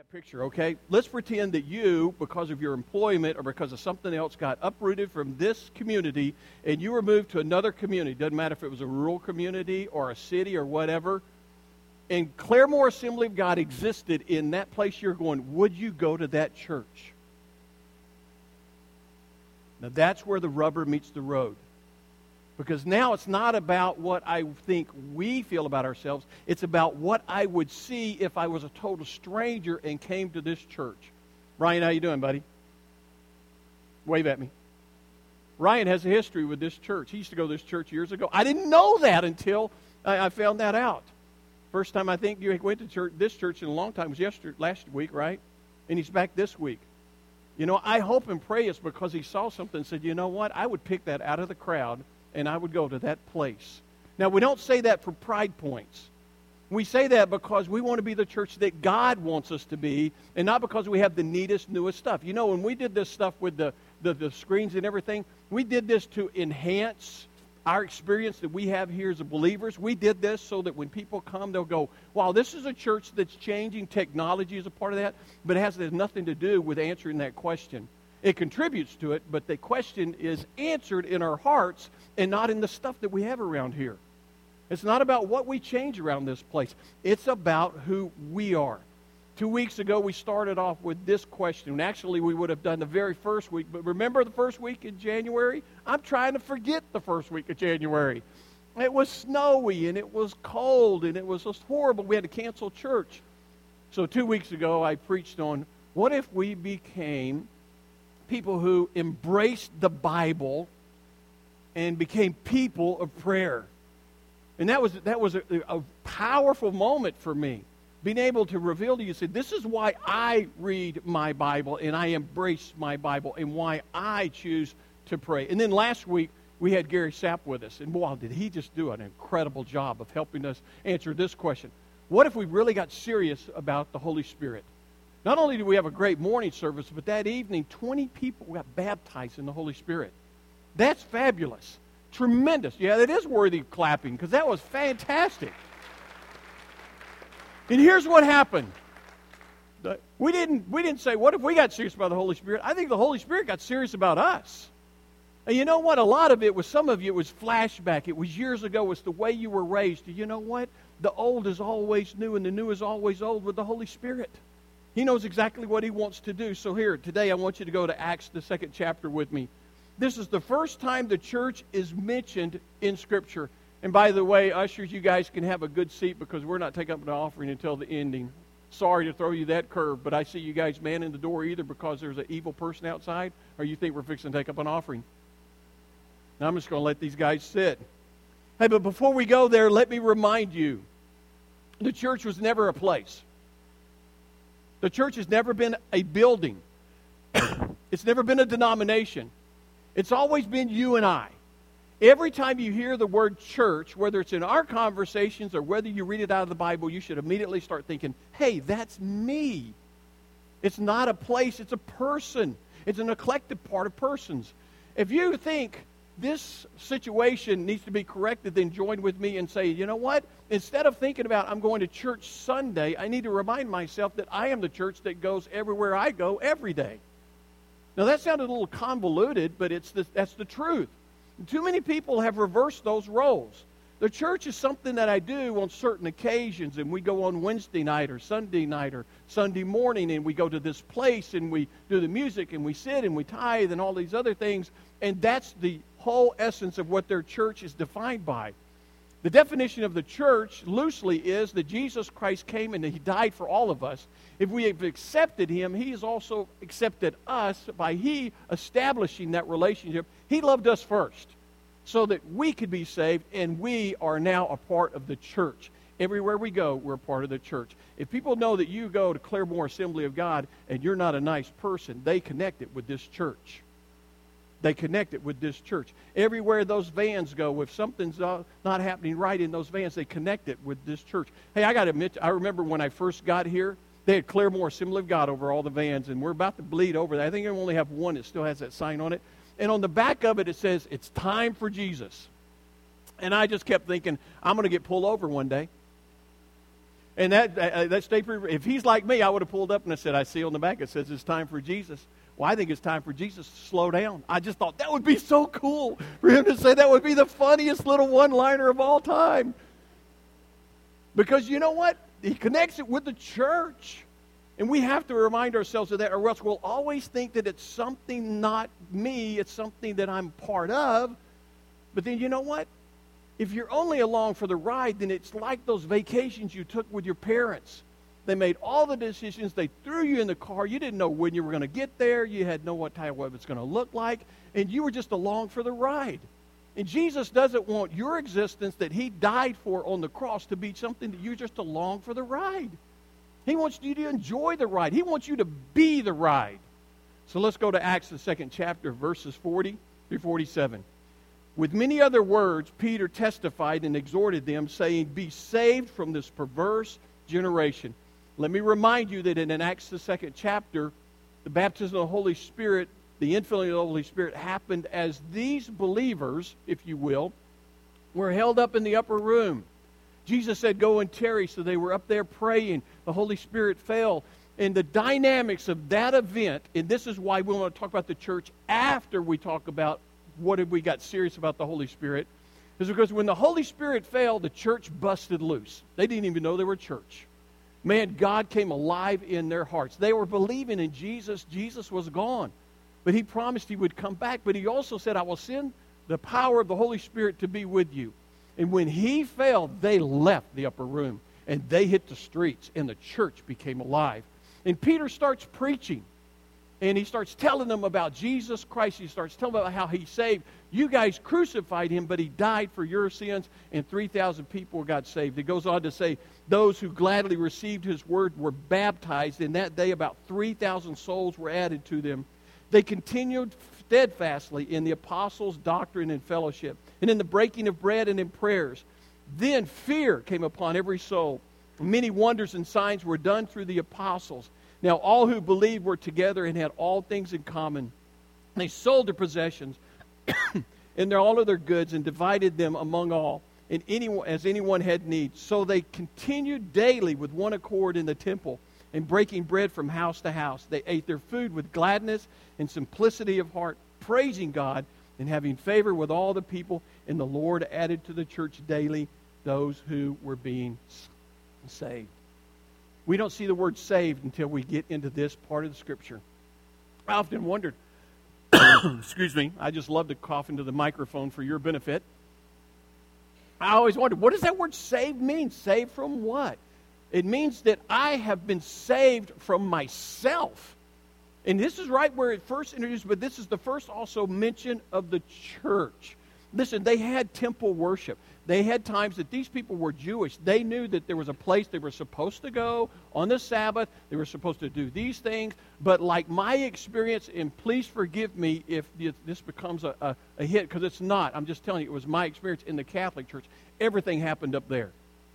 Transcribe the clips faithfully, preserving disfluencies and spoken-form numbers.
that picture, okay? Let's pretend that you, because of your employment or because of something else, got uprooted from this community and you were moved to another community. Doesn't matter if it was a rural community or a city or whatever. And Claremore Assembly of God existed in that place you're going. Would you go to that church? Now that's where the rubber meets the road. Because now it's not about what I think we feel about ourselves. It's about what I would see if I was a total stranger and came to this church. Ryan, how you doing, buddy? Wave at me. Ryan has a history with this church. He used to go to this church years ago. I didn't know that until I, I found that out. First time I think you went to church, this church in a long time was yesterday, last week, right? And he's back this week. You know, I hope and pray it's because he saw something and said, you know what, I would pick that out of the crowd and I would go to that place. Now, we don't say that for pride points. We say that because we want to be the church that God wants us to be, and not because we have the neatest, newest stuff. You know, when we did this stuff with the, the, the screens and everything, we did this to enhance our experience that we have here as believers. We did this so that when people come, they'll go, wow, this is a church that's changing. Technology is a part of that, but it has nothing to do with answering that question. It contributes to it, but the question is answered in our hearts and not in the stuff that we have around here. It's not about what we change around this place. It's about who we are. Two weeks ago, we started off with this question. And actually, we would have done the very first week. But remember the first week in January? I'm trying to forget the first week of January. It was snowy, and it was cold, and it was just horrible. We had to cancel church. So two weeks ago, I preached on what if we became people who embraced the Bible and became people of prayer. And that was that was a, a powerful moment for me, being able to reveal to you, say, this is why I read my Bible and I embrace my Bible and why I choose to pray. And then last week, we had Gary Sapp with us, and wow, did he just do an incredible job of helping us answer this question. What if we really got serious about the Holy Spirit? Not only do we have a great morning service, but that evening, twenty people got baptized in the Holy Spirit. That's fabulous. Tremendous. Yeah, that is worthy of clapping, because that was fantastic. And here's what happened. We didn't, we didn't say, what if we got serious about the Holy Spirit? I think the Holy Spirit got serious about us. And you know what? A lot of it was, some of you, it was flashback. It was years ago. It was the way you were raised. You know what? The old is always new, and the new is always old with the Holy Spirit. He knows exactly what He wants to do. So here, today I want you to go to Acts, the second chapter with me. This is the first time the church is mentioned in Scripture. And by the way, ushers, you guys can have a good seat because we're not taking up an offering until the ending. Sorry to throw you that curve, but I see you guys manning the door either because there's an evil person outside or you think we're fixing to take up an offering. Now I'm just going to let these guys sit. Hey, but before we go there, let me remind you, the church was never a place. The church has never been a building. It's never been a denomination. It's always been you and I. Every time you hear the word church, whether it's in our conversations or whether you read it out of the Bible, you should immediately start thinking, hey, that's me. It's not a place, it's a person. It's an eclectic part of persons. If you think this situation needs to be corrected, then join with me and say, you know what? Instead of thinking about I'm going to church Sunday, I need to remind myself that I am the church that goes everywhere I go every day. Now that sounded a little convoluted, but it's the, that's the truth. Too many people have reversed those roles. The church is something that I do on certain occasions, and we go on Wednesday night or Sunday night or Sunday morning, and we go to this place, and we do the music, and we sit, and we tithe, and all these other things, and that's the whole essence of what their church is defined by. The definition of the church, loosely, is that Jesus Christ came and He died for all of us. If we have accepted Him, He has also accepted us by He establishing that relationship. He loved us first so that we could be saved, and we are now a part of the church. Everywhere we go, we're a part of the church. If people know that you go to Claremore Assembly of God and you're not a nice person, they connect it with this church. They connect it with this church. Everywhere those vans go, if something's not happening right in those vans, they connect it with this church. Hey, I got to admit, I remember when I first got here, they had Claremore Assembly of God over all the vans, and we're about to bleed over that. I think I only have one that still has that sign on it. And on the back of it, it says, it's time for Jesus. And I just kept thinking, I'm going to get pulled over one day. And that, uh, that state, if he's like me, I would have pulled up and I said, I see on the back, it says it's time for Jesus. Well, I think it's time for Jesus to slow down. I just thought that would be so cool for him to say that would be the funniest little one-liner of all time. Because you know what? He connects it with the church. And we have to remind ourselves of that, or else we'll always think that it's something not me, it's something that I'm part of. But then you know what? If you're only along for the ride, then it's like those vacations you took with your parents. They made all the decisions. They threw you in the car. You didn't know when you were going to get there. You had no what type what it's going to look like. And you were just along for the ride. And Jesus doesn't want your existence that he died for on the cross to be something that you're just along for the ride. He wants you to enjoy the ride. He wants you to be the ride. So let's go to Acts, the second chapter, verses forty through forty-seven. With many other words, Peter testified and exhorted them, saying, be saved from this perverse generation. Let me remind you that in Acts, the second chapter, the baptism of the Holy Spirit, the infilling of the Holy Spirit happened as these believers, if you will, were held up in the upper room. Jesus said, go and tarry, so they were up there praying. The Holy Spirit fell. And the dynamics of that event, and this is why we want to talk about the church after we talk about what if we got serious about the Holy Spirit, is because when the Holy Spirit fell, the church busted loose. They didn't even know they were a church. Man, God came alive in their hearts. They were believing in Jesus. Jesus was gone. But he promised he would come back. But he also said, I will send the power of the Holy Spirit to be with you. And when he fell, they left the upper room. And they hit the streets. And the church became alive. And Peter starts preaching. And he starts telling them about Jesus Christ. He starts telling them about how he saved. You guys crucified him, but he died for your sins. And three thousand people got saved. It goes on to say, those who gladly received his word were baptized. And that day, about three thousand souls were added to them. They continued steadfastly in the apostles' doctrine and fellowship, and in the breaking of bread and in prayers. Then fear came upon every soul. Many wonders and signs were done through the apostles. Now all who believed were together and had all things in common. They sold their possessions and their, all of their goods and divided them among all, and anyone, as anyone had need. So they continued daily with one accord in the temple, and breaking bread from house to house. They ate their food with gladness and simplicity of heart, praising God and having favor with all the people. And the Lord added to the church daily those who were being saved. We don't see the word saved until we get into this part of the Scripture. I often wondered, excuse me, I just love to cough into the microphone for your benefit. I always wondered, what does that word saved mean? Saved from what? It means that I have been saved from myself. And this is right where it first introduced, but this is the first also mention of the church. Listen, they had temple worship. They had times that these people were Jewish. They knew that there was a place they were supposed to go on the Sabbath. They were supposed to do these things. But like my experience, and please forgive me if this becomes a, a, a hit, because it's not. I'm just telling you, it was my experience in the Catholic Church. Everything happened up there.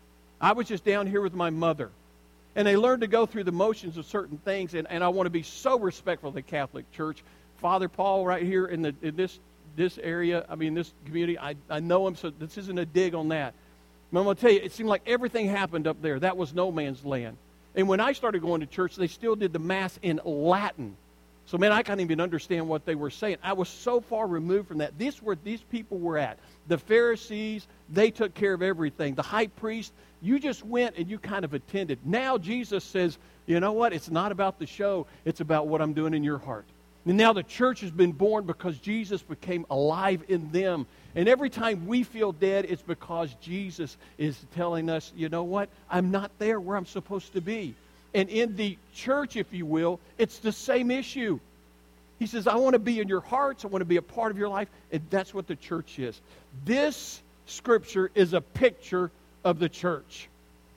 I was just down here with my mother. And they learned to go through the motions of certain things. And, and I want to be so respectful of the Catholic Church. Father Paul right here in, the, in this this area, I mean, this community, I, I know him, so this isn't a dig on that. But I'm going to tell you, it seemed like everything happened up there. That was no man's land. And when I started going to church, they still did the Mass in Latin. So, man, I can't even understand what they were saying. I was so far removed from that. This is where these people were at. The Pharisees, they took care of everything. The high priest, you just went and you kind of attended. Now Jesus says, you know what? It's not about the show. It's about what I'm doing in your heart. And now the church has been born because Jesus became alive in them. And every time we feel dead, it's because Jesus is telling us, you know what? I'm not there where I'm supposed to be. And in the church, if you will, it's the same issue. He says, I want to be in your hearts. I want to be a part of your life. And that's what the church is. This scripture is a picture of the church.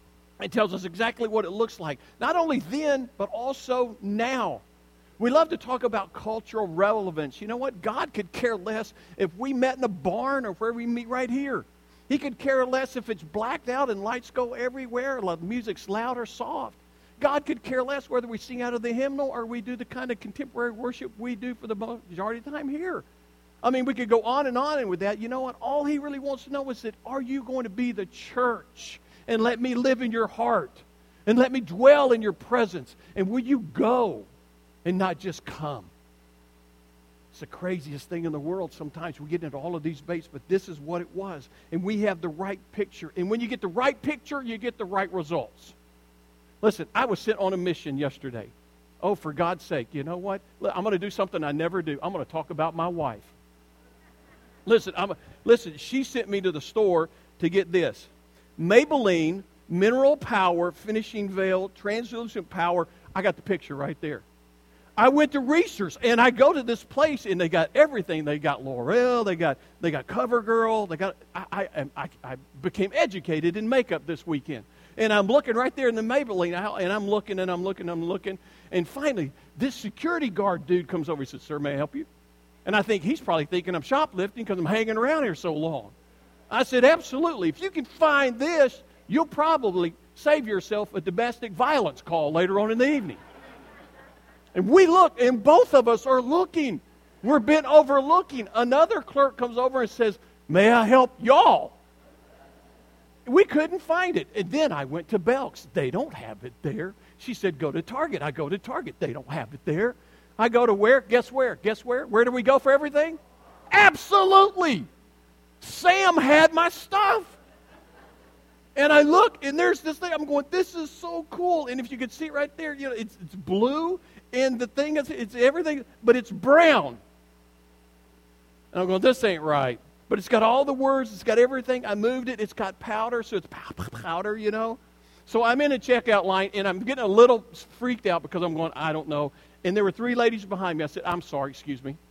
It tells us exactly what it looks like. Not only then, but also now. We love to talk about cultural relevance. You know what? God could care less if we met in a barn or where we meet right here. He could care less if it's blacked out and lights go everywhere, the music's loud or soft. God could care less whether we sing out of the hymnal or we do the kind of contemporary worship we do for the majority of the time here. I mean, we could go on and on and with that. You know what? All he really wants to know is that, are you going to be the church and let me live in your heart? And let me dwell in your presence. And will you go and not just come? It's the craziest thing in the world. Sometimes we get into all of these debates, but this is what it was. And we have the right picture. And when you get the right picture, you get the right results. Listen, I was sent on a mission yesterday. Oh, for God's sake, you know what? I'm going to do something I never do. I'm going to talk about my wife. Listen, I'm a, listen, she sent me to the store to get this. Maybelline, Mineral Power, Finishing Veil, Translucent Power. I got the picture right there. I went to research, and I go to this place, and they got everything. They got L'Oreal, they got they got CoverGirl, they got. I I, I I became educated in makeup this weekend, and I'm looking right there in the Maybelline aisle, and I'm looking and I'm looking and I'm looking, and finally this security guard dude comes over. He says, "Sir, may I help you?" And I think he's probably thinking I'm shoplifting because I'm hanging around here so long. I said, "Absolutely. If you can find this, you'll probably save yourself a domestic violence call later on in the evening." And we look, and both of us are looking. We're bent over looking. Another clerk comes over and says, "May I help y'all?" We couldn't find it. And then I went to Belk's. They don't have it there. She said, "Go to Target." I go to Target. They don't have it there. I go to where? Guess where? Guess where? Where do we go for everything? Absolutely. Sam had my stuff. And I look, and there's this thing. I'm going, this is so cool. And if you could see it right there, you know, it's, it's blue. And the thing is, it's everything, but it's brown. And I'm going, this ain't right. But it's got all the words. It's got everything. I moved it. It's got powder, so it's powder, you know. So I'm in a checkout line, and I'm getting a little freaked out because I'm going, I don't know. And there were three ladies behind me. I said, "I'm sorry, excuse me."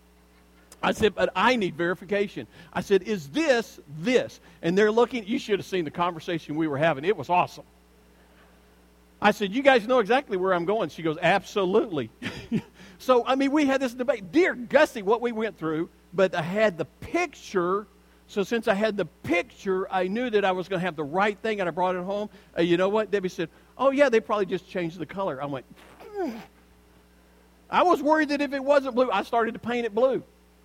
I said, "But I need verification." I said, "Is this this?" And they're looking. You should have seen the conversation we were having. It was awesome. I said, "You guys know exactly where I'm going." She goes, "Absolutely." So, I mean, we had this debate. Dear Gussie, what we went through, but I had the picture. So since I had the picture, I knew that I was going to have the right thing, and I brought it home. Uh, you know what? Debbie said, "Oh, yeah, they probably just changed the color." I went, hmm. I was worried that if it wasn't blue, I started to paint it blue.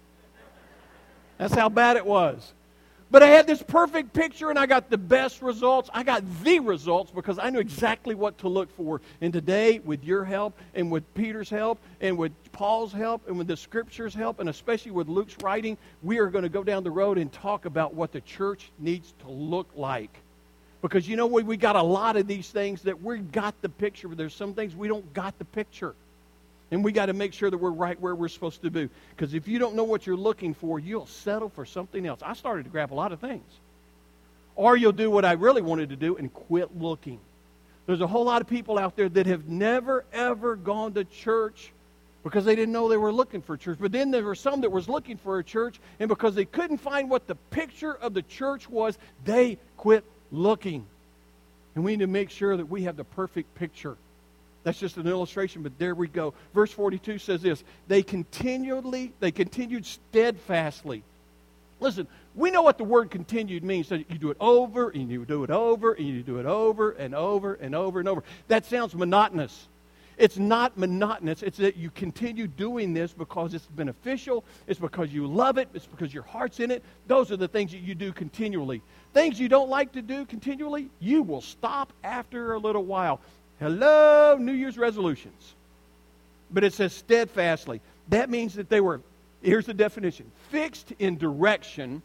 That's how bad it was. But I had this perfect picture, and I got the best results. I got the results because I knew exactly what to look for. And today, with your help, and with Peter's help, and with Paul's help, and with the Scripture's help, and especially with Luke's writing, we are going to go down the road and talk about what the church needs to look like. Because, you know, we, we got a lot of these things that we've got the picture, but there's some things we don't got the picture. And we got to make sure that we're right where we're supposed to be. Because if you don't know what you're looking for, you'll settle for something else. I started to grab a lot of things. Or you'll do what I really wanted to do and quit looking. There's a whole lot of people out there that have never, ever gone to church because they didn't know they were looking for church. But then there were some that was looking for a church, and because they couldn't find what the picture of the church was, they quit looking. And we need to make sure that we have the perfect picture. That's just an illustration, but there we go. Verse forty-two says this, they continually, they continued steadfastly. Listen, we know what the word continued means. So you do it over, and you do it over, and you do it over, and over, and over, and over. That sounds monotonous. It's not monotonous. It's that you continue doing this because it's beneficial. It's because you love it. It's because your heart's in it. Those are the things that you do continually. Things you don't like to do continually, you will stop after a little while. Hello, New Year's resolutions. But it says steadfastly. That means that they were, here's the definition, fixed in direction,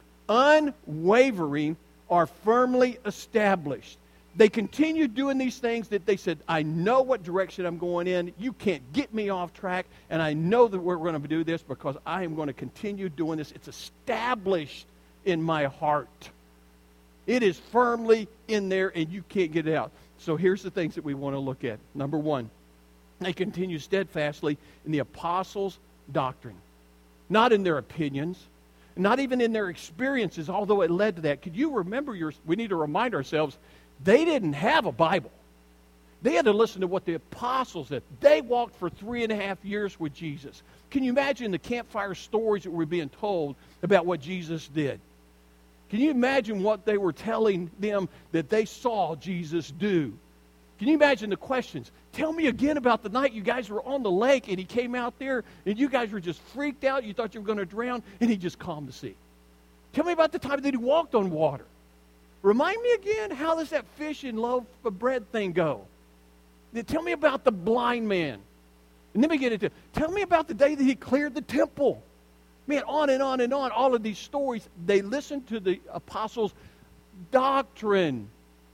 unwavering, or firmly established. They continued doing these things that they said, I know what direction I'm going in. You can't get me off track. And I know that we're going to do this because I am going to continue doing this. It's established in my heart. It is firmly in there and you can't get it out. So here's the things that we want to look at. Number one, they continue steadfastly in the apostles' doctrine. Not in their opinions, not even in their experiences, although it led to that. Could you remember your, we need to remind ourselves, they didn't have a Bible. They had to listen to what the apostles said. They walked for three and a half years with Jesus. Can you imagine the campfire stories that were being told about what Jesus did? Can you imagine what they were telling them that they saw Jesus do? Can you imagine the questions? Tell me again about the night you guys were on the lake and he came out there and you guys were just freaked out. You thought you were going to drown and he just calmed the sea. Tell me about the time that he walked on water. Remind me again, how does that fish and loaf of bread thing go? Tell me about the blind man. And then we get into, tell me about the day that he cleared the temple. Man, on and on and on, all of these stories, they listened to the apostles' doctrine,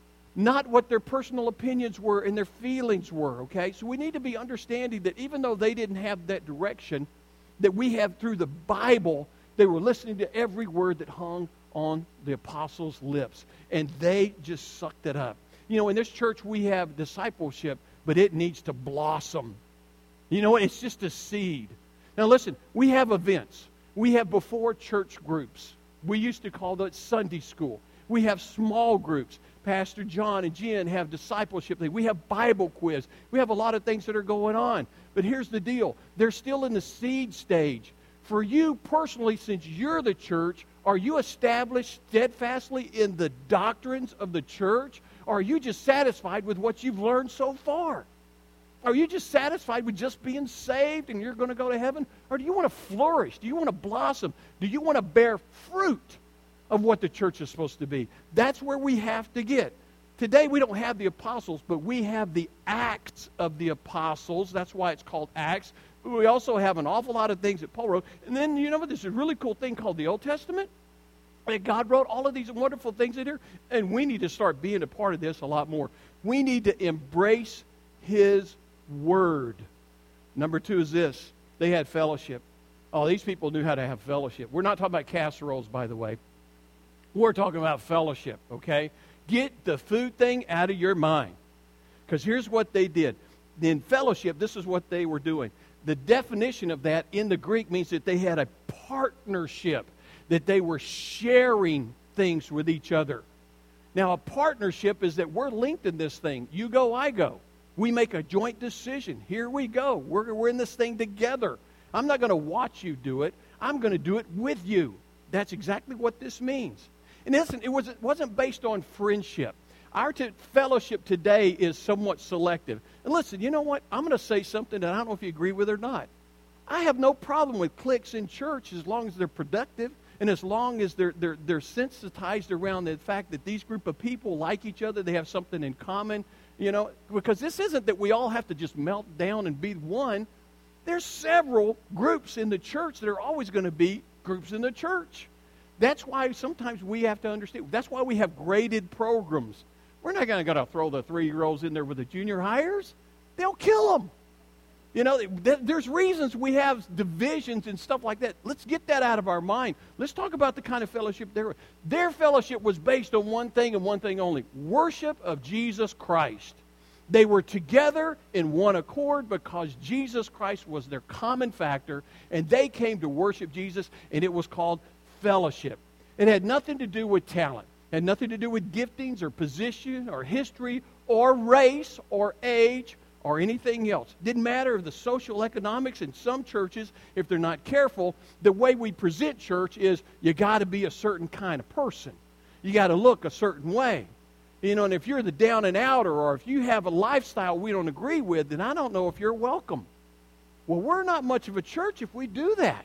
not what their personal opinions were and their feelings were, okay? So we need to be understanding that even though they didn't have that direction that we have through the Bible, they were listening to every word that hung on the apostles' lips, and they just sucked it up. You know, in this church we have discipleship, but it needs to blossom. You know, it's just a seed. Now listen, we have events. We have before church groups. We used to call that Sunday school. We have small groups. Pastor John and Jen have discipleship things. We have Bible quiz. We have a lot of things that are going on. But here's the deal. They're still in the seed stage. For you personally, since you're the church, are you established steadfastly in the doctrines of the church? Or are you just satisfied with what you've learned so far? Are you just satisfied with just being saved and you're going to go to heaven? Or do you want to flourish? Do you want to blossom? Do you want to bear fruit of what the church is supposed to be? That's where we have to get. Today we don't have the apostles, but we have the Acts of the apostles. That's why it's called Acts. We also have an awful lot of things that Paul wrote. And then, you know what, there's a really cool thing called the Old Testament. And God wrote all of these wonderful things in here. And we need to start being a part of this a lot more. We need to embrace His Word. Number two is this. They had fellowship. Oh, these people knew how to have fellowship. We're not talking about casseroles, by the way. We're talking about fellowship, okay? Get the food thing out of your mind. Because here's what they did. In fellowship, this is what they were doing. The definition of that in the Greek means that they had a partnership, that they were sharing things with each other. Now, a partnership is that we're linked in this thing. You go, I go. We make a joint decision. Here we go. We're, we're in this thing together. I'm not going to watch you do it. I'm going to do it with you. That's exactly what this means. And listen, it, was, it wasn't based on friendship. Our t- fellowship today is somewhat selective. And listen, you know what? I'm going to say something that I don't know if you agree with or not. I have no problem with cliques in church as long as they're productive and as long as they're, they're, they're sensitized around the fact that these group of people like each other, they have something in common, you know, because this isn't that we all have to just melt down and be one. There's several groups in the church that are always going to be groups in the church. That's why sometimes we have to understand. That's why we have graded programs. We're not going to throw the three-year-olds in there with the junior hires. They'll kill them. You know, there's reasons we have divisions and stuff like that. Let's get that out of our mind. Let's talk about the kind of fellowship there was. Their fellowship was based on one thing and one thing only: worship of Jesus Christ. They were together in one accord because Jesus Christ was their common factor, and they came to worship Jesus, and it was called fellowship. It had nothing to do with talent. It had nothing to do with giftings or position or history or race or age or anything else. Didn't matter if the social economics in some churches, if they're not careful, the way we present church is you got to be a certain kind of person. You got to look a certain way. You know, and if you're the down and outer, or if you have a lifestyle we don't agree with, then I don't know if you're welcome. Well, we're not much of a church if we do that.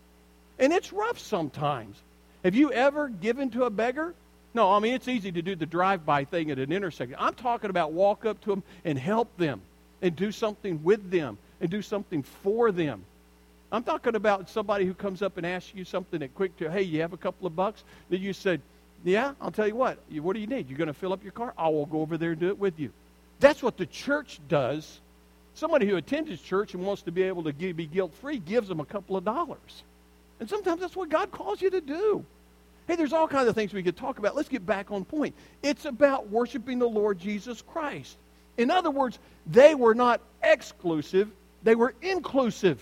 And it's rough sometimes. Have you ever given to a beggar? No, I mean, it's easy to do the drive-by thing at an intersection. I'm talking about walk up to them and help them and do something with them and do something for them. I'm talking about somebody who comes up and asks you something at quick to, hey, you have a couple of bucks? That you said, yeah, I'll tell you what. What do you need? You're going to fill up your car? I will go over there and do it with you. That's what the church does. Somebody who attends church and wants to be able to give, be guilt-free gives them a couple of dollars. And sometimes that's what God calls you to do. Hey, there's all kinds of things we could talk about. Let's get back on point. It's about worshiping the Lord Jesus Christ. In other words, they were not exclusive, they were inclusive.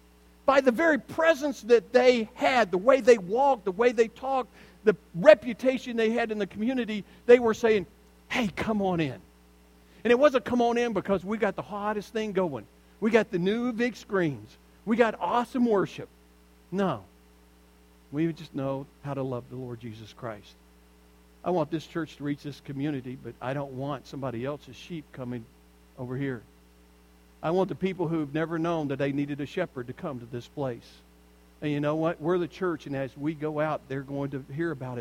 By the very presence that they had, the way they walked, the way they talked, the reputation they had in the community, they were saying, hey, come on in. And it wasn't come on in because we got the hottest thing going. We got the new big screens. We got awesome worship. No. We just know how to love the Lord Jesus Christ. I want this church to reach this community, but I don't want somebody else's sheep coming over here. I want the people who've never known that they needed a shepherd to come to this place. And you know what? We're the church, and as we go out, they're going to hear about it.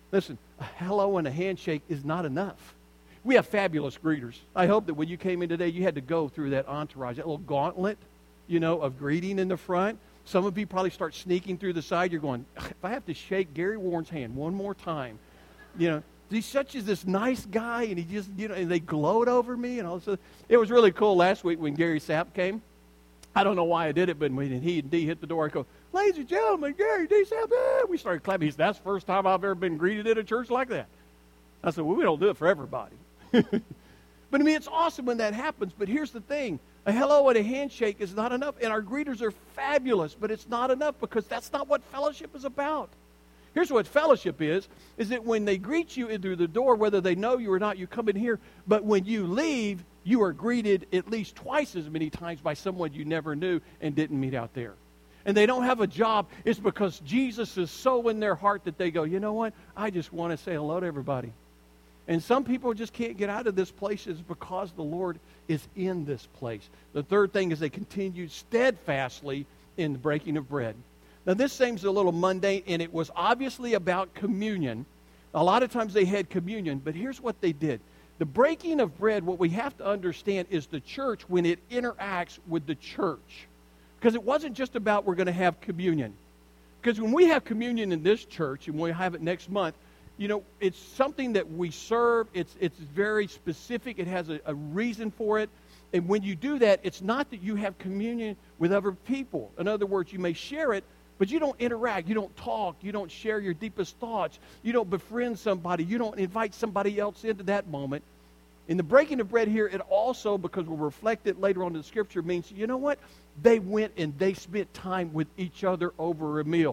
Listen, a hello and a handshake is not enough. We have fabulous greeters. I hope that when you came in today, you had to go through that entourage, that little gauntlet, you know, of greeting in the front. Some of you probably start sneaking through the side. You're going, if I have to shake Gary Warren's hand one more time, you know, he's such as this nice guy, and he just, you know, and they gloat over me, and all this. It was really cool last week when Gary Sapp came. I don't know why I did it, but when he and Dee hit the door, I go, ladies and gentlemen, Gary D. Sapp, ah! We started clapping. He said, that's the first time I've ever been greeted at a church like that. I said, well, we don't do it for everybody. But I mean, it's awesome when that happens, but here's the thing. A hello and a handshake is not enough, and our greeters are fabulous, but it's not enough because that's not what fellowship is about. Here's what fellowship is, is that when they greet you in through the door, whether they know you or not, you come in here, but when you leave, you are greeted at least twice as many times by someone you never knew and didn't meet out there. And they don't have a job. It's because Jesus is so in their heart that they go, you know what? I just want to say hello to everybody. And some people just can't get out of this place is because the Lord is in this place. The third thing is they continued steadfastly in the breaking of bread. Now, this seems a little mundane, and it was obviously about communion. A lot of times they had communion, but here's what they did. The breaking of bread, what we have to understand is the church when it interacts with the church. Because it wasn't just about we're going to have communion. Because when we have communion in this church, and we have it next month, you know, it's something that we serve. It's it's very specific. It has a, a reason for it. And when you do that, it's not that you have communion with other people. In other words, you may share it, but you don't interact. You don't talk. You don't share your deepest thoughts. You don't befriend somebody. You don't invite somebody else into that moment. In the breaking of bread here, it also, because we'll reflect it later on in the Scripture, means, you know what? They went and they spent time with each other over a meal.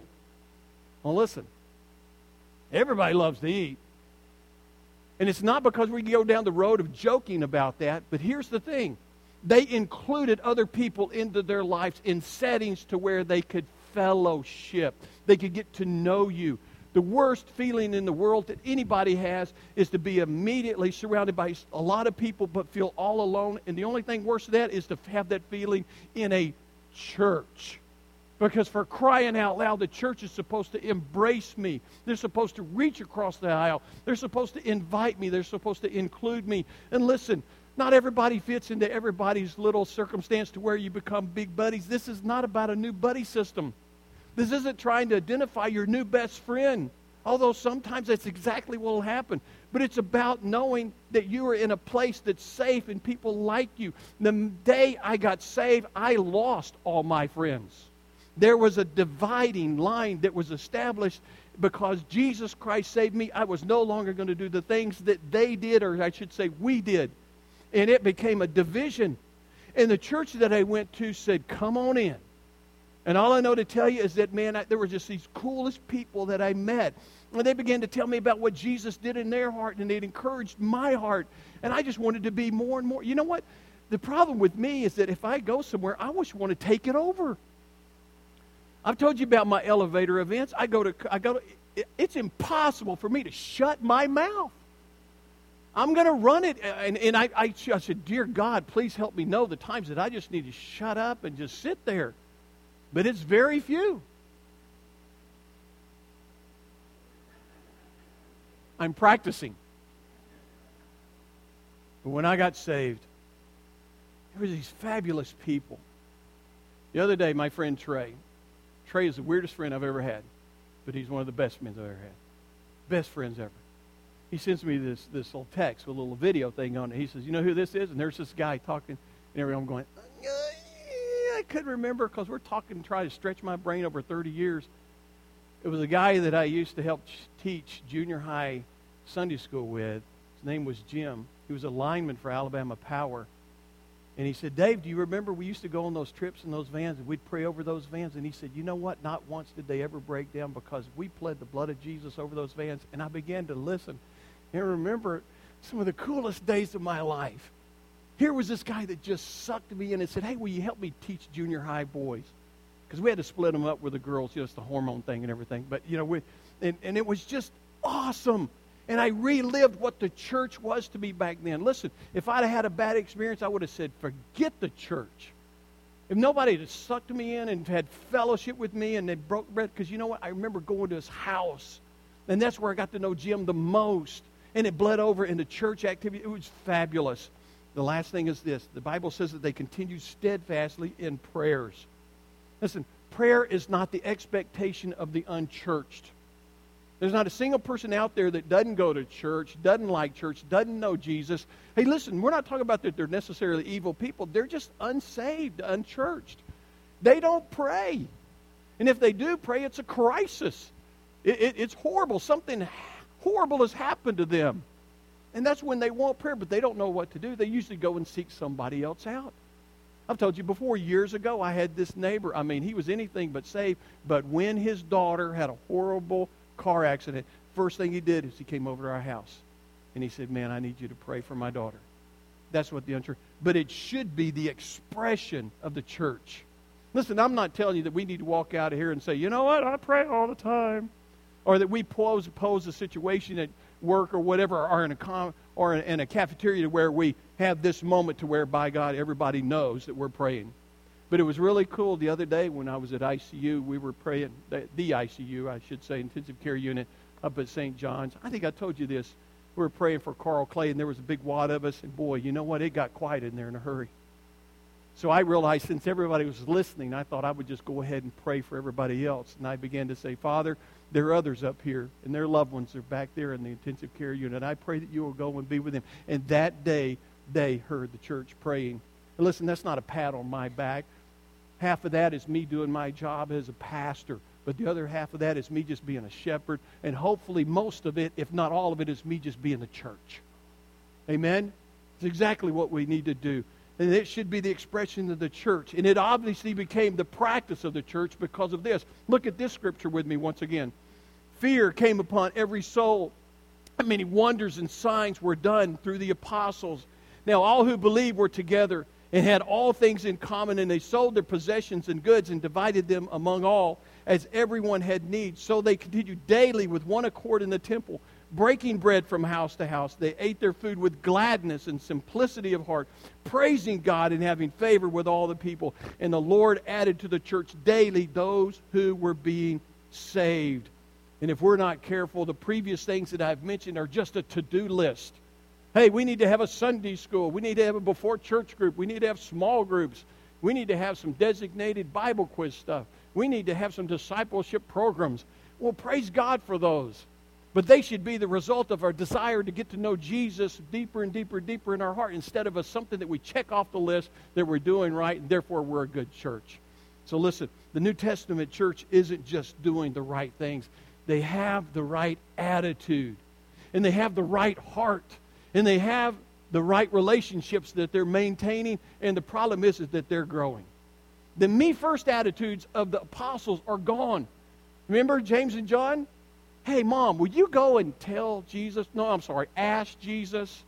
Well, listen. Everybody loves to eat. And it's not because we go down the road of joking about that, but here's the thing. They included other people into their lives in settings to where they could fellowship. They could get to know you. The worst feeling in the world that anybody has is to be immediately surrounded by a lot of people but feel all alone. And the only thing worse than that is to have that feeling in a church. Because for crying out loud, the church is supposed to embrace me. They're supposed to reach across the aisle. They're supposed to invite me. They're supposed to include me. And listen, not everybody fits into everybody's little circumstance to where you become big buddies. This is not about a new buddy system. This isn't trying to identify your new best friend. Although sometimes that's exactly what will happen. But it's about knowing that you are in a place that's safe and people like you. The day I got saved, I lost all my friends. There was a dividing line that was established because Jesus Christ saved me. I was no longer going to do the things that they did, or I should say we did. And it became a division. And the church that I went to said, come on in. And all I know to tell you is that, man, I, there were just these coolest people that I met. And they began to tell me about what Jesus did in their heart, and it encouraged my heart. And I just wanted to be more and more. You know what? The problem with me is that if I go somewhere, I always want to take it over. I've told you about my elevator events. I go to, I go to, it, it's impossible for me to shut my mouth. I'm going to run it. And, and I, I, I said, dear God, please help me know the times that I just need to shut up and just sit there. But it's very few. I'm practicing. But when I got saved, there were these fabulous people. The other day, my friend Trey, Trey is the weirdest friend I've ever had, but he's one of the best friends I've ever had. Best friends ever. He sends me this, this little text with a little video thing on it. He says, you know who this is? And there's this guy talking, and everyone I'm going, I couldn't remember because we're talking, trying to stretch my brain over thirty years. It was a guy that I used to help teach junior high Sunday school with. His name was Jim. He was a lineman for Alabama Power. And he said, Dave, do you remember we used to go on those trips in those vans and we'd pray over those vans? And he said, you know what? Not once did they ever break down because we pled the blood of Jesus over those vans. And I began to listen and remember some of the coolest days of my life. Here was this guy that just sucked me in and said, hey, will you help me teach junior high boys? Because we had to split them up with the girls, you know, it's the hormone thing and everything. But, you know, we, and, and it was just awesome. And I relived what the church was to me back then. Listen, if I'd have had a bad experience, I would have said, forget the church. If nobody had sucked me in and had fellowship with me and they broke bread, because you know what? I remember going to his house And that's where I got to know Jim the most. And it bled over into church activity. It was fabulous. The last thing is this. The Bible says that they continued steadfastly in prayers. Listen, prayer is not the expectation of the unchurched. There's not a single person out there that doesn't go to church, doesn't like church, doesn't know Jesus. Hey, listen, we're not talking about that they're necessarily evil people. They're just unsaved, unchurched. They don't pray. And if they do pray, it's a crisis. It, it, it's horrible. Something horrible has happened to them. And that's when they want prayer, but they don't know what to do. They usually go and seek somebody else out. I've told you before, years ago, I had this neighbor. I mean, he was anything but saved. But when his daughter had a horrible car accident, first thing he did is he came over to our house. And he said, man, I need you to pray for my daughter. That's what the unchurched. But it should be the expression of the church. Listen, I'm not telling you that we need to walk out of here and say, you know what, I pray all the time. Or that we pose, pose a situation at work or whatever, or in a com, or in a cafeteria where we have this moment to where, by God, everybody knows that we're praying. But it was really cool the other day when I was at I C U. We were praying, the, the I C U, I should say, intensive care unit up at Saint John's. I think I told you this. We were praying for Carl Clay, and there was a big wad of us. And boy, you know what? It got quiet in there in a hurry. So I realized since everybody was listening, I thought I would just go ahead and pray for everybody else. And I began to say, Father, there are others up here, and their loved ones are back there in the intensive care unit. I pray that you will go and be with them. And that day, they heard the church praying. And listen, that's not a pat on my back. Half of that is me doing my job as a pastor. But the other half of that is me just being a shepherd. And hopefully most of it, if not all of it, is me just being the church. Amen? It's exactly what we need to do. And it should be the expression of the church. And it obviously became the practice of the church because of this. Look at this scripture with me once again. Fear came upon every soul. Many wonders and signs were done through the apostles. Now all who believed were together and had all things in common, and they sold their possessions and goods and divided them among all as everyone had need. So they continued daily with one accord in the temple, breaking bread from house to house. They ate their food with gladness and simplicity of heart, praising God and having favor with all the people. And the Lord added to the church daily those who were being saved. And if we're not careful, the previous things that I've mentioned are just a to-do list. Hey, we need to have a Sunday school. We need to have a before church group. We need to have small groups. We need to have some designated Bible quiz stuff. We need to have some discipleship programs. Well, praise God for those. But they should be the result of our desire to get to know Jesus deeper and deeper and deeper in our heart, instead of a something that we check off the list that we're doing right, and therefore we're a good church. So listen, the New Testament church isn't just doing the right things. They have the right attitude, and they have the right heart, and they have the right relationships that they're maintaining, and the problem is, is that they're growing. The me-first attitudes of the apostles are gone. Remember James and John? Hey, Mom, would you go and tell Jesus, no, I'm sorry, ask Jesus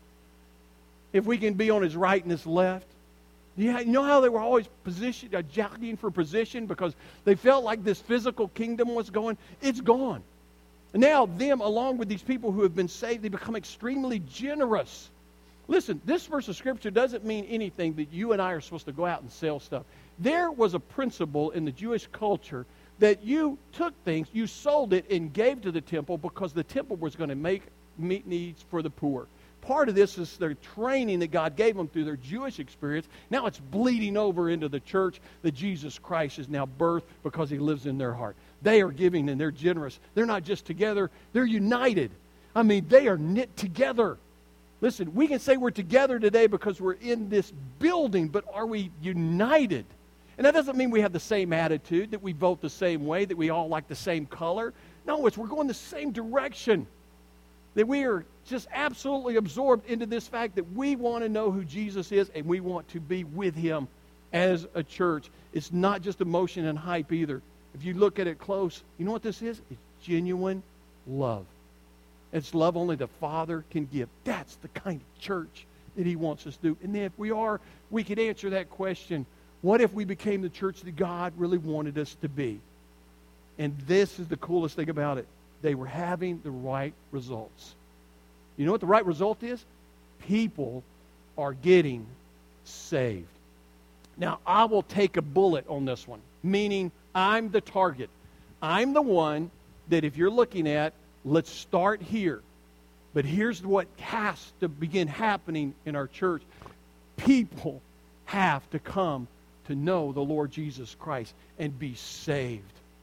if we can be on his right and his left? Yeah, you know how they were always positioned, uh, jockeying for position because they felt like this physical kingdom was going? It's gone. And now them, along with these people who have been saved, they become extremely generous. Listen, this verse of Scripture doesn't mean anything that you and I are supposed to go out and sell stuff. There was a principle in the Jewish culture that you took things, you sold it, and gave to the temple because the temple was going to make meet needs for the poor. Part of this is their training that God gave them through their Jewish experience. Now it's bleeding over into the church that Jesus Christ is now birthed because he lives in their heart. They are giving and they're generous. They're not just together, they're united. I mean, they are knit together. Listen, we can say we're together today because we're in this building, but are we united? And that doesn't mean we have the same attitude, that we vote the same way, that we all like the same color. No, it's we're going the same direction. That we are just absolutely absorbed into this fact that we want to know who Jesus is and we want to be with him as a church. It's not just emotion and hype either. If you look at it close, you know what this is? It's genuine love. It's love only the Father can give. That's the kind of church that he wants us to do. And then if we are, we could answer that question. What if we became the church that God really wanted us to be? And this is the coolest thing about it. They were having the right results. You know what the right result is? People are getting saved. Now, I will take a bullet on this one, meaning I'm the target. I'm the one that if you're looking at, let's start here. But here's what has to begin happening in our church. People have to come to know the Lord Jesus Christ and be saved.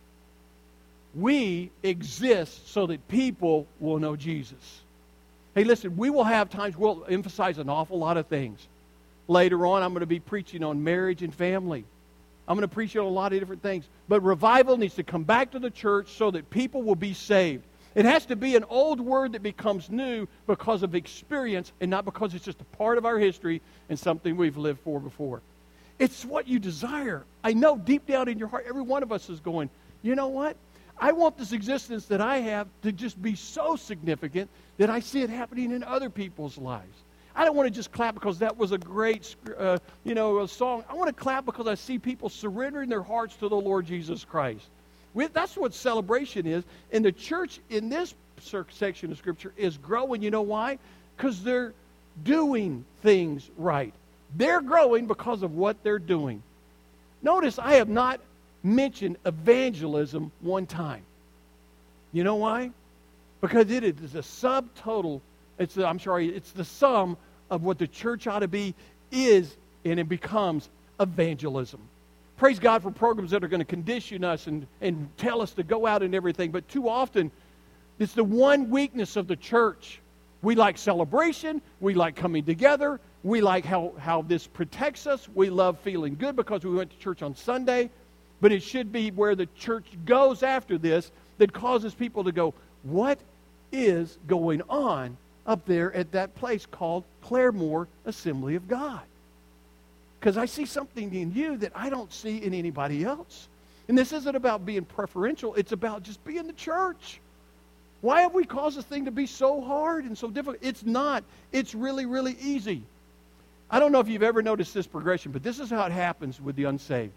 We exist so that people will know Jesus. Hey, listen, we will have times we'll emphasize an awful lot of things. Later on, I'm going to be preaching on marriage and family. I'm going to preach on a lot of different things. But revival needs to come back to the church so that people will be saved. It has to be an old word that becomes new because of experience and not because it's just a part of our history and something we've lived for before. It's what you desire. I know deep down in your heart, every one of us is going, you know what? I want this existence that I have to just be so significant that I see it happening in other people's lives. I don't want to just clap because that was a great, uh, you know, a song. I want to clap because I see people surrendering their hearts to the Lord Jesus Christ. We, that's what celebration is. And the church in this section of Scripture is growing. You know why? Because they're doing things right. They're growing because of what they're doing. Notice I have not mentioned evangelism one time. You know why? Because it is a subtotal. It's the, I'm sorry, it's the sum of what the church ought to be, is, and it becomes evangelism. Praise God for programs that are going to condition us and, and tell us to go out and everything. But too often, it's the one weakness of the church. We like celebration. We like coming together. We like how, how this protects us. We love feeling good because we went to church on Sunday. But it should be where the church goes after this that causes people to go, what is going on up there at that place called Claremore Assembly of God? Because I see something in you that I don't see in anybody else. And this isn't about being preferential. It's about just being the church. Why have we caused this thing to be so hard and so difficult? It's not. It's really, really easy. I don't know if you've ever noticed this progression, but this is how it happens with the unsaved.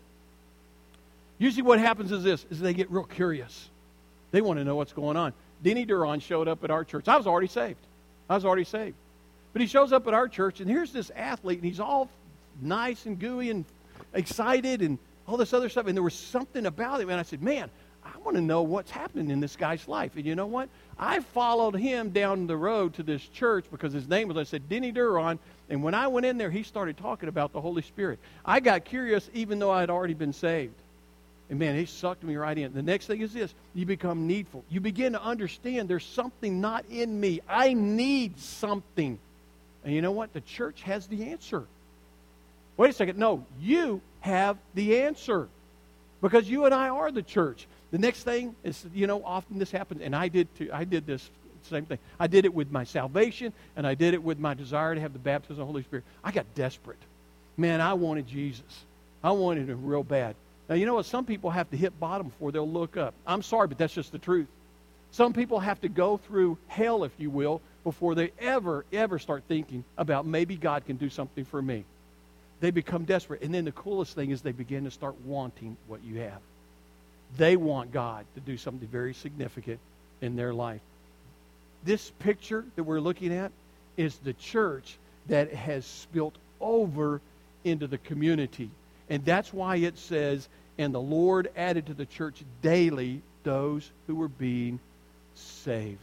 Usually what happens is this, is they get real curious. They want to know what's going on. Denny Duron showed up at our church. I was already saved. I was already saved. But he shows up at our church, and here's this athlete, and he's all nice and gooey and excited and all this other stuff. And there was something about him, and I said, man, I want to know what's happening in this guy's life. And you know what? I followed him down the road to this church because his name was, I said, Denny Duron. And when I went in there, he started talking about the Holy Spirit. I got curious even though I had already been saved. And man, he sucked me right in. The next thing is this. You become needful. You begin to understand there's something not in me. I need something. And you know what? The church has the answer. Wait a second. No, you have the answer. Because you and I are the church. The next thing is, you know, often this happens. And I did too. I did this same thing. I did it with my salvation. And I did it with my desire to have the baptism of the Holy Spirit. I got desperate. Man, I wanted Jesus. I wanted him real bad. Now, you know what? Some people have to hit bottom before they'll look up. I'm sorry, but that's just the truth. Some people have to go through hell, if you will, before they ever, ever start thinking about maybe God can do something for me. They become desperate. And then the coolest thing is they begin to start wanting what you have. They want God to do something very significant in their life. This picture that we're looking at is the church that has spilt over into the community. And that's why it says, and the Lord added to the church daily those who were being saved.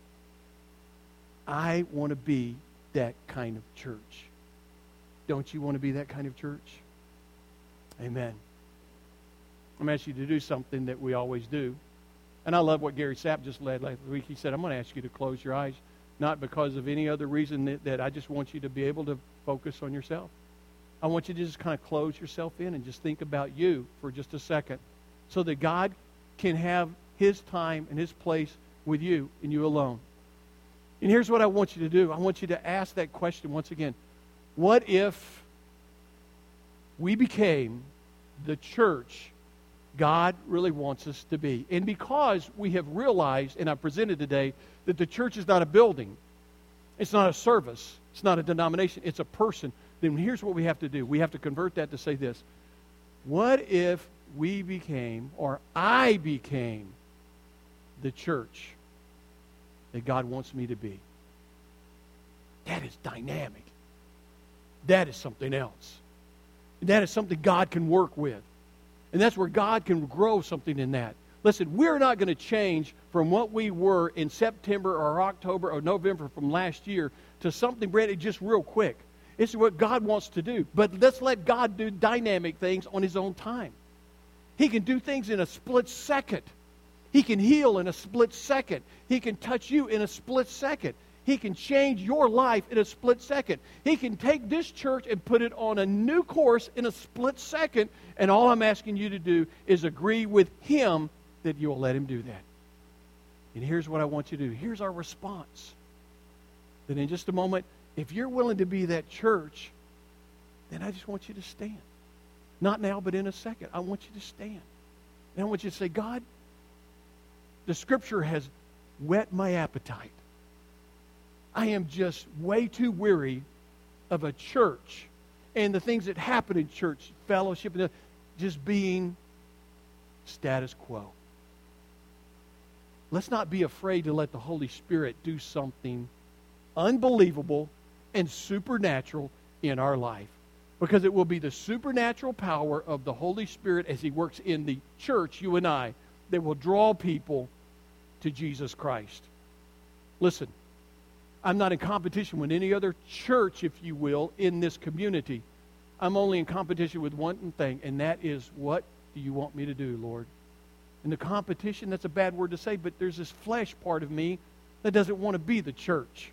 I want to be that kind of church. Don't you want to be that kind of church? Amen. I'm going to ask you to do something that we always do. And I love what Gary Sapp just led last week. He said, I'm going to ask you to close your eyes, not because of any other reason that, that I just want you to be able to focus on yourself. I want you to just kind of close yourself in and just think about you for just a second so that God can have his time and his place with you and you alone. And here's what I want you to do. I want you to ask that question once again. What if we became the church God really wants us to be? And because we have realized, and I presented today, that the church is not a building. It's not a service. It's not a denomination. It's a person. Then here's what we have to do. We have to convert that to say this. What if we became, or I became, the church that God wants me to be? That is dynamic. That is something else. That is something God can work with. And that's where God can grow something in that. Listen, we're not going to change from what we were in September or October or November from last year to something brand new just real quick. It's what God wants to do. But let's let God do dynamic things on His own time. He can do things in a split second. He can heal in a split second. He can touch you in a split second. He can change your life in a split second. He can take this church and put it on a new course in a split second. And all I'm asking you to do is agree with Him that you'll let Him do that. And here's what I want you to do. Here's our response. Then in just a moment, if you're willing to be that church, then I just want you to stand. Not now, but in a second. I want you to stand. And I want you to say, God, the Scripture has whet my appetite. I am just way too weary of a church and the things that happen in church, fellowship, and just being status quo. Let's not be afraid to let the Holy Spirit do something unbelievable and supernatural in our life. Because it will be the supernatural power of the Holy Spirit as He works in the church, you and I, that will draw people to Jesus Christ. Listen, I'm not in competition with any other church, if you will, in this community. I'm only in competition with one thing, and that is, what do you want me to do, Lord? And the competition, that's a bad word to say, but there's this flesh part of me that doesn't want to be the church.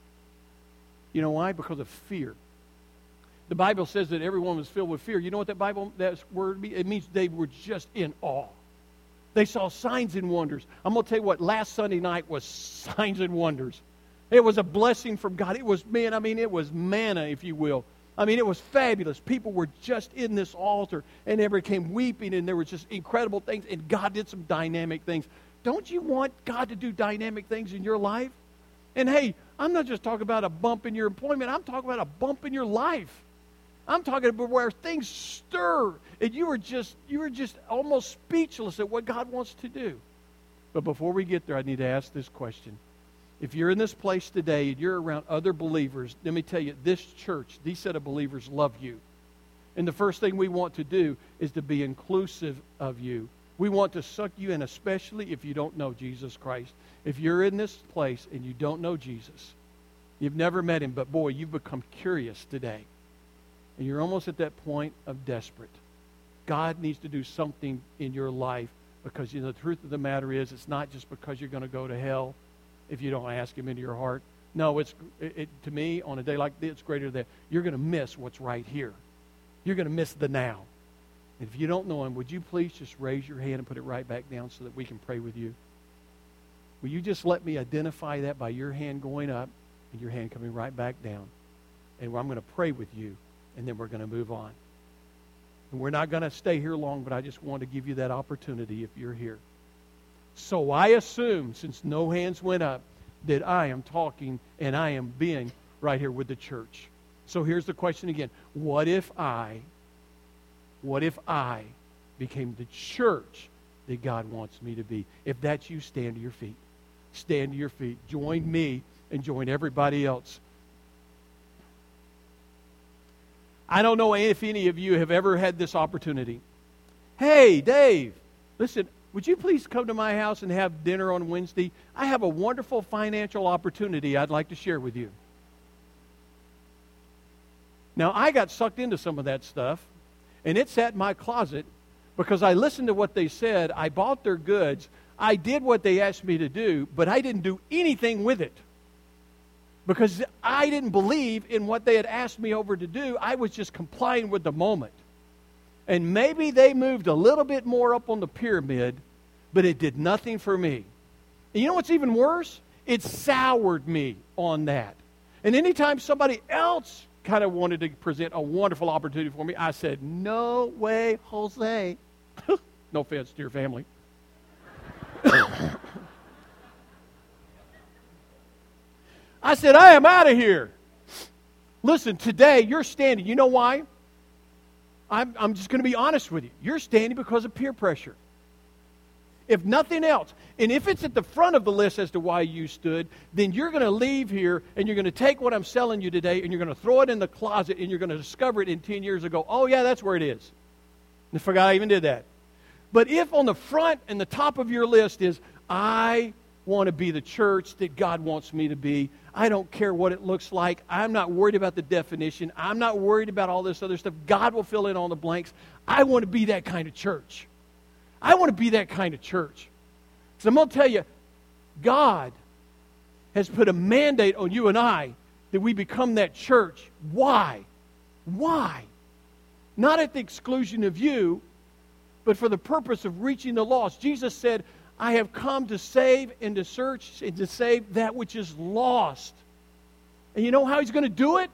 You know why? Because of fear. The Bible says that everyone was filled with fear. You know what that Bible, that word means? It means they were just in awe. They saw signs and wonders. I'm going to tell you what, last Sunday night was signs and wonders. It was a blessing from God. It was, man, I mean, it was manna, if you will. I mean, it was fabulous. People were just in this altar, and they became weeping, and there were just incredible things, and God did some dynamic things. Don't you want God to do dynamic things in your life? And hey, I'm not just talking about a bump in your employment. I'm talking about a bump in your life. I'm talking about where things stir, and you are just you are just almost speechless at what God wants to do. But before we get there, I need to ask this question. If you're in this place today and you're around other believers, let me tell you, this church, these set of believers love you. And the first thing we want to do is to be inclusive of you. We want to suck you in, especially if you don't know Jesus Christ. If you're in this place and you don't know Jesus, you've never met Him, but boy, you've become curious today. And you're almost at that point of desperate. God needs to do something in your life, because you know the truth of the matter is, it's not just because you're going to go to hell if you don't ask Him into your heart. No, it's it, it, to me, on a day like this, it's greater than that. You're going to miss what's right here. You're going to miss the now. And if you don't know Him, would you please just raise your hand and put it right back down so that we can pray with you? Will you just let me identify that by your hand going up and your hand coming right back down? And I'm going to pray with you, and then we're going to move on. And we're not going to stay here long, but I just want to give you that opportunity if you're here. So I assume, since no hands went up, that I am talking and I am being right here with the church. So here's the question again. What if I, what if I became the church that God wants me to be? If that's you, stand to your feet. Stand to your feet. Join me and join everybody else. I don't know if any of you have ever had this opportunity. Hey, Dave, listen, would you please come to my house and have dinner on Wednesday? I have a wonderful financial opportunity I'd like to share with you. Now, I got sucked into some of that stuff, and it sat in my closet because I listened to what they said. I bought their goods. I did what they asked me to do, but I didn't do anything with it because I didn't believe in what they had asked me over to do. I was just complying with the moment. And maybe they moved a little bit more up on the pyramid, but it did nothing for me. And you know what's even worse? It soured me on that. And anytime somebody else kind of wanted to present a wonderful opportunity for me, I said, no way, Jose. No offense to your family. I said, I am out of here. Listen, today you're standing. You know why? I'm, I'm just going to be honest with you. You're standing because of peer pressure. If nothing else, and if it's at the front of the list as to why you stood, then you're going to leave here and you're going to take what I'm selling you today and you're going to throw it in the closet and you're going to discover it in ten years ago. Oh, yeah, that's where it is. And I forgot I even did that. But if on the front and the top of your list is, I want to be the church that God wants me to be, I don't care what it looks like. I'm not worried about the definition. I'm not worried about all this other stuff. God will fill in all the blanks. I want to be that kind of church. I want to be that kind of church. So I'm going to tell you, God has put a mandate on you and I that we become that church. Why? Why? Not at the exclusion of you, but for the purpose of reaching the lost. Jesus said, I have come to save and to search and to save that which is lost. And you know how He's going to do it?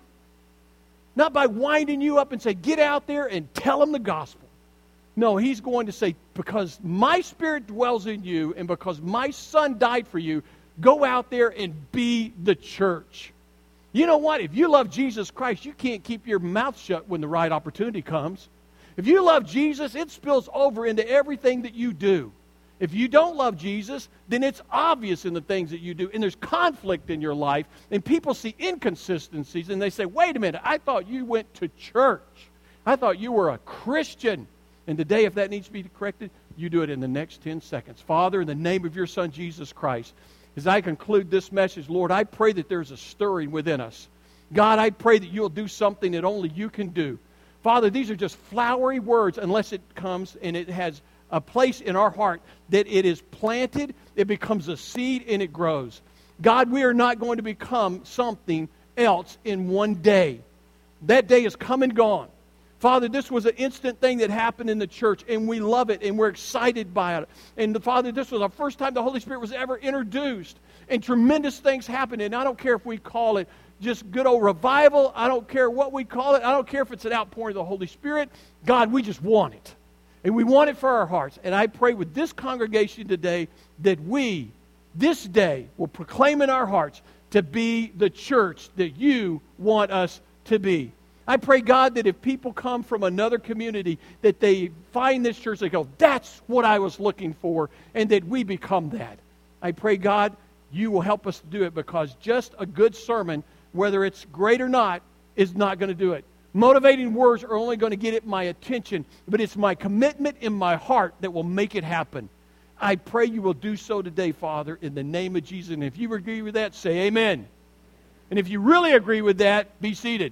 Not by winding you up and say, get out there and tell them the gospel. No, He's going to say, because my Spirit dwells in you and because my Son died for you, go out there and be the church. You know what? If you love Jesus Christ, you can't keep your mouth shut when the right opportunity comes. If you love Jesus, it spills over into everything that you do. If you don't love Jesus, then it's obvious in the things that you do. And there's conflict in your life. And people see inconsistencies. And they say, wait a minute, I thought you went to church. I thought you were a Christian. And today, if that needs to be corrected, you do it in the next ten seconds. Father, in the name of your Son, Jesus Christ, as I conclude this message, Lord, I pray that there's a stirring within us. God, I pray that you'll do something that only you can do. Father, these are just flowery words unless it comes and it has a place in our heart that it is planted, it becomes a seed, and it grows. God, we are not going to become something else in one day. That day is come and gone. Father, this was an instant thing that happened in the church, and we love it, and we're excited by it. And Father, this was the first time the Holy Spirit was ever introduced, and tremendous things happened. And I don't care if we call it just good old revival. I don't care what we call it. I don't care if it's an outpouring of the Holy Spirit. God, we just want it. And we want it for our hearts. And I pray with this congregation today that we, this day, will proclaim in our hearts to be the church that you want us to be. I pray, God, that if people come from another community, that they find this church, they go, that's what I was looking for, and that we become that. I pray, God, you will help us to do it, because just a good sermon, whether it's great or not, is not going to do it. Motivating words are only going to get it my attention, but it's my commitment in my heart that will make it happen. I pray you will do so today, Father, in the name of Jesus. And if you agree with that, say amen. And if you really agree with that, be seated.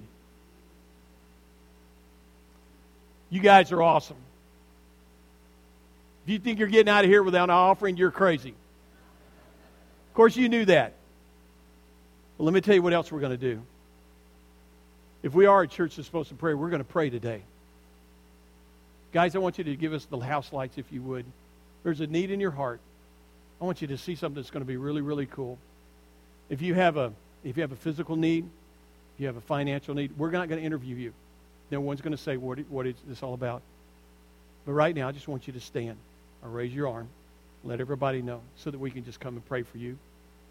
You guys are awesome. If you think you're getting out of here without an offering, you're crazy. Of course, you knew that. Well, let me tell you what else we're going to do. If we are a church that's supposed to pray, we're going to pray today. Guys, I want you to give us the house lights, if you would. There's a need in your heart. I want you to see something that's going to be really, really cool. If you have a, if you have a physical need, if you have a financial need, we're not going to interview you. No one's going to say, what, what is this all about? But right now, I just want you to stand or raise your arm. Let everybody know so that we can just come and pray for you.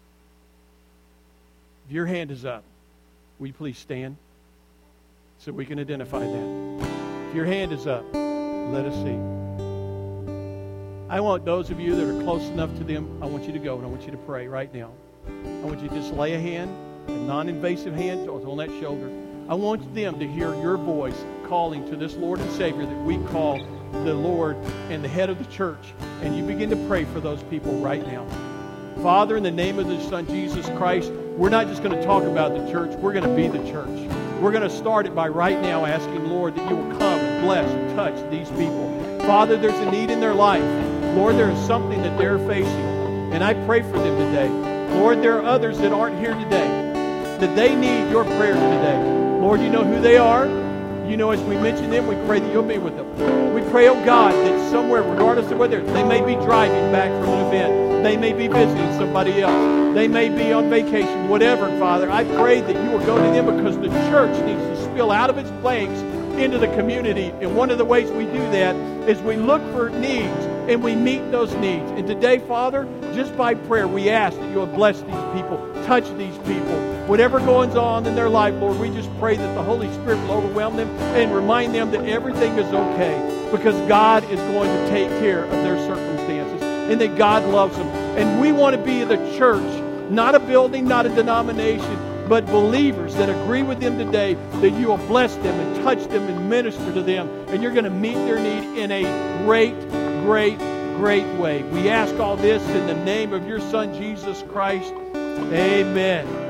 If your hand is up, will you please stand so we can identify that? If your hand is up, let us see. I want those of you that are close enough to them, I want you to go and I want you to pray right now. I want you to just lay a hand, a non-invasive hand on that shoulder. I want them to hear your voice calling to this Lord and Savior that we call the Lord and the head of the church. And you begin to pray for those people right now. Father, in the name of the Son, Jesus Christ, we're not just going to talk about the church. We're going to be the church. We're going to start it by right now asking, Lord, that you will come and bless and touch these people. Father, there's a need in their life. Lord, there is something that they're facing. And I pray for them today. Lord, there are others that aren't here today, that they need your prayers today. Lord, you know who they are. You know, as we mention them, we pray that you'll be with them. We pray, oh God, that somewhere, regardless of whether they may be driving back from an event, they may be visiting somebody else, they may be on vacation, whatever, Father, I pray that you will go to them, because the church needs to spill out of its flanks into the community. And one of the ways we do that is we look for needs and we meet those needs. And today, Father, just by prayer, we ask that you will bless these people, touch these people. Whatever goes on in their life, Lord, we just pray that the Holy Spirit will overwhelm them and remind them that everything is okay, because God is going to take care of their circumstances and that God loves them. And we want to be the church, not a building, not a denomination, but believers that agree with them today that you will bless them and touch them and minister to them, and you're going to meet their need in a great, great, great way. We ask all this in the name of your Son, Jesus Christ. Amen.